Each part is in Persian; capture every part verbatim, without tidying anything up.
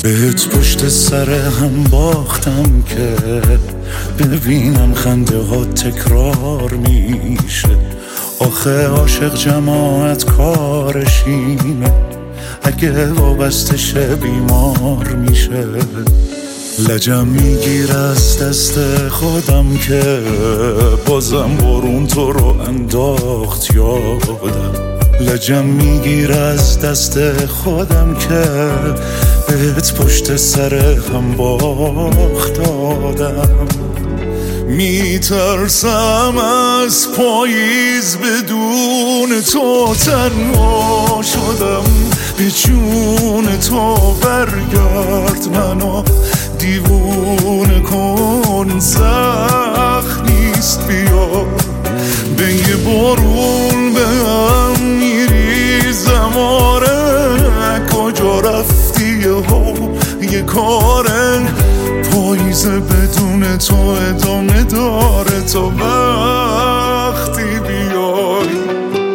بهت پشت سر هم باختم که ببینم خنده ها تکرار میشه. آخه عاشق جماعت کارش اینه، اگه وابسته شه بیمار میشه. لجم میگیر از دست خودم که بازم بارون تو رو انداخت یادم. لجم میگیر از دست خودم که بهت پشت سر هم باخت دادم. میترسم از پاییز بدون تو تنها شدم. به جون تو برگرد منو دیوونه کن، سخت نیست بیا. به یه بارون به هم میریزم، آره کجا رفتی ها یه کاره. پاییز بدون تو ادامه داره تا وقتی بیای.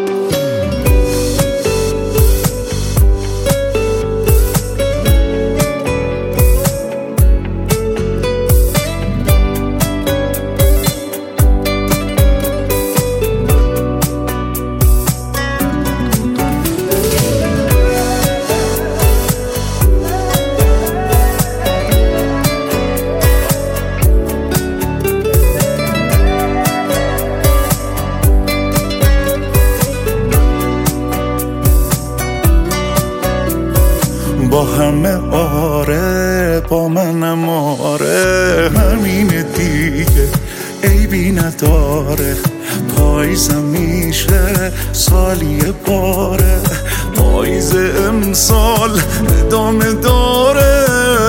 با همه آره، با منم آره، همینه دیگه عیبی نداره. پاییزم میشه سالی باره، پاییز امسال ادامه داره.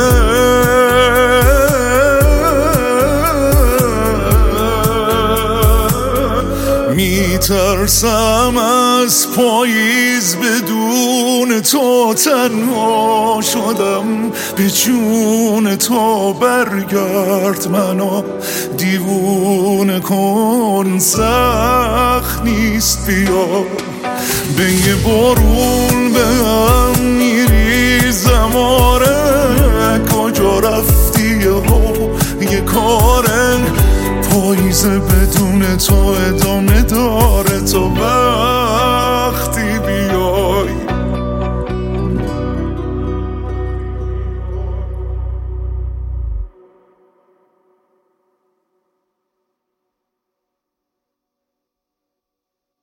میترسم از پاییز بدون تو تنها شدم. به جون تو برگرد منو دیوونه کن، سخت نیست بیا. به یه بارون به هم میریزم، آره کجا رفتی ها یه کاره. پاییز بدون تو ادامه داره تا